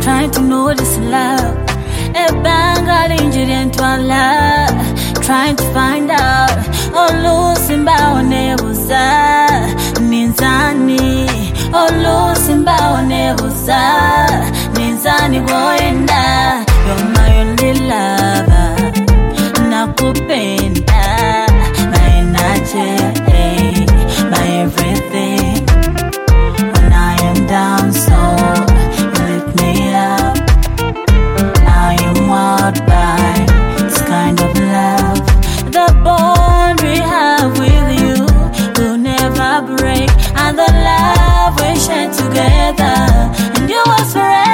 trying to know this love. A bangal injury and love, trying to find out. Oh, losing bao nebuza, ninzani. Oh, losing bao nebuza, ninzani boenda. You're my only lover, nakupenda, my energy, my everything. When I am down, so you lift me up. I am wild by this kind of love. The bond we have with you will never break, and the love we share together endures forever.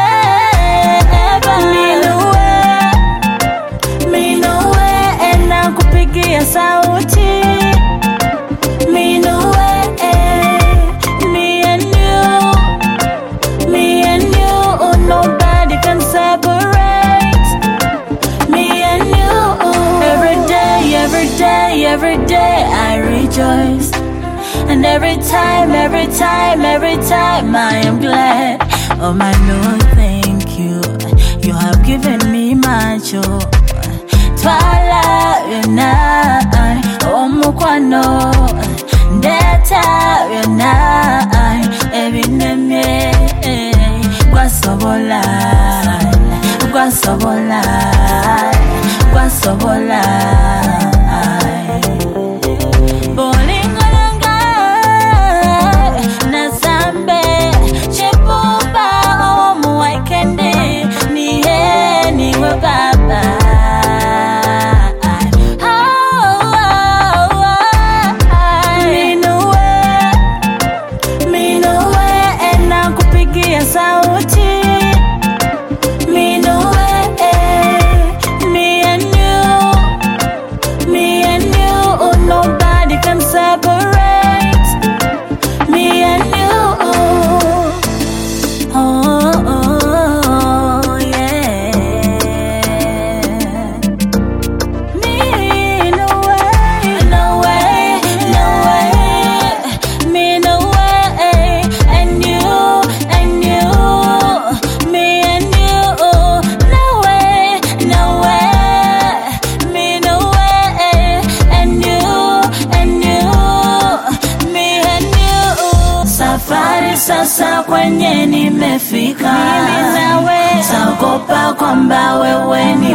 Minuwe, nakupigia sauti. Minuwe, me and you, nobody can separate me and you. Every day I rejoice, and every time I am glad. Oh my Lord, thank you. You have given me my joy. Twala yonai, omukwano ndeta yonai, ebinemye gwasobola. Bolingolanga na zambe chepupa omu waikende niwe baba. Minuwe nakupigia sauti. Nobody can separate me and you. Oh, yeah. Me no way. Me no way. And you, me and you. No way. Me no way. And you, me and you. Safari sasa kwenye nimefika. Mimi nawe, saogopa kwamba wewe ni